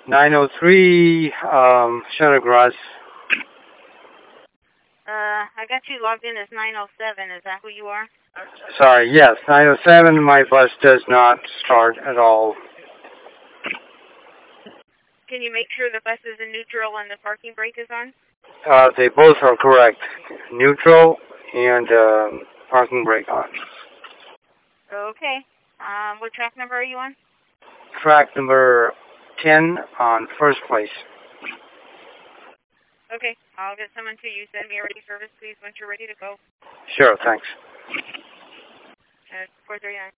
903 Shuttergrass. I got you logged in as 907. Is that who you are? Sorry, yes, 907. My bus does not start at all. Can you make sure the bus is in neutral and the parking brake is on? They both are correct. Neutral and parking brake on. Okay. What track number are you on? Track number 10 on first place. Okay, I'll get someone to you. Send me a ready service, please, once you're ready to go. Sure, thanks. 439.